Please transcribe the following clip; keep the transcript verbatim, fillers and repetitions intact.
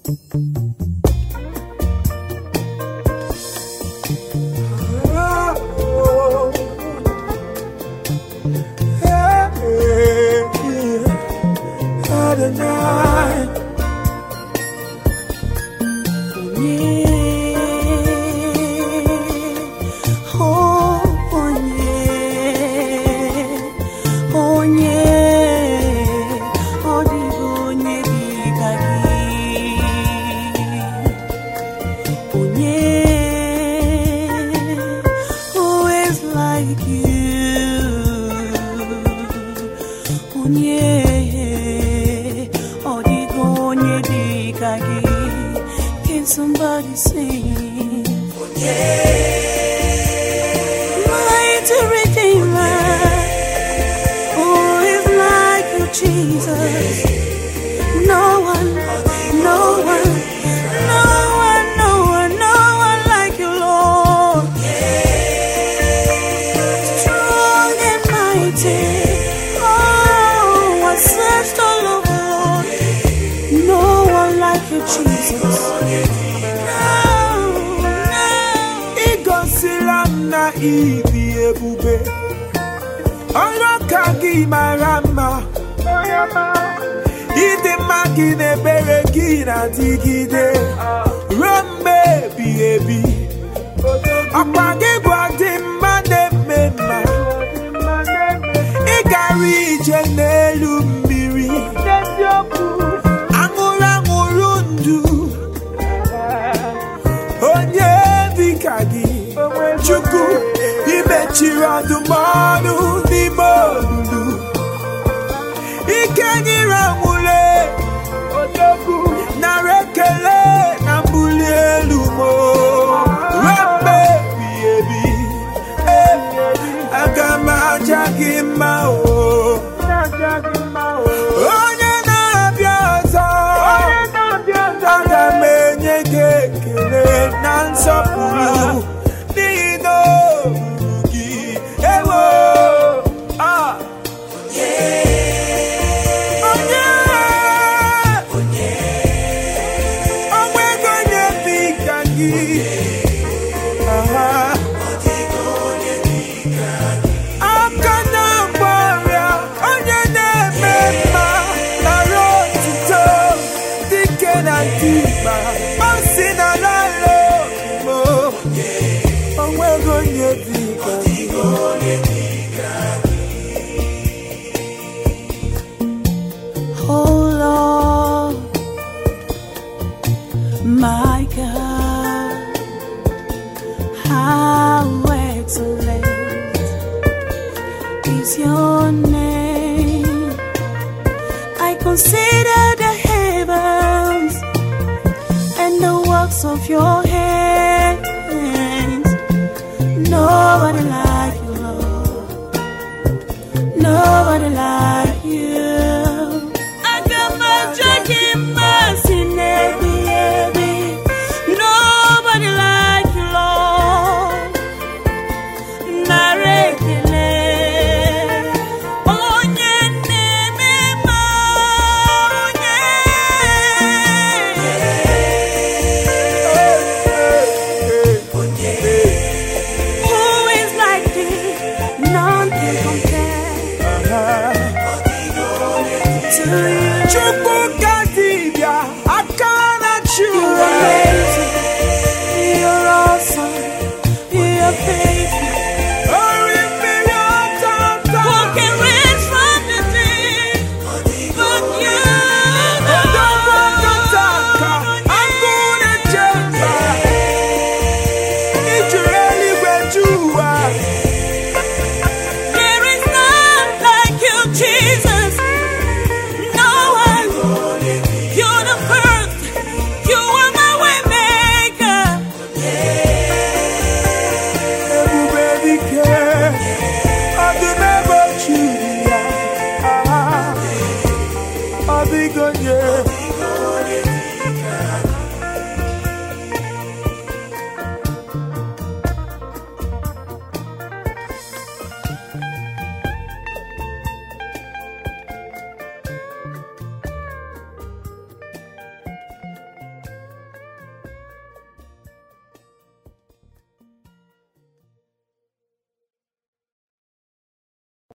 Can somebody sing? Mighty Redeemer, who is like you, Jesus? No one, no one, no one, no one, no one like you, Lord. Strong and mighty. Oh, I searched all over, Lord. No one like you, Jesus. Na ibi ebube ono kagi marama ide magine bere gina digide rombe bi ebi apage gwade mane mema igari jenelu mbiri angura ngurundu onye bikagi Chuku imechira dumanu ni molu Ikenyira mule Otoku narekele nambule lumo Rambe biebi Agama jagima o Onye na biaza Agame nyege kele nansapulu Oh Lord, my God, how excellent is your name. I consider the heavens and the works of your hands. Nobody like you, Lord. Nobody like you. Nobody like you, Lord. Narekele, onye nemema, onye. Who is like thee? None can compare to you. You're amazing, you're awesome, you're faithful. Who can raise from the dead but you? There is none like you, Jesus. No one. You're the first. You are my way maker. Everybody care. I do never choose. I'll be good, yeah.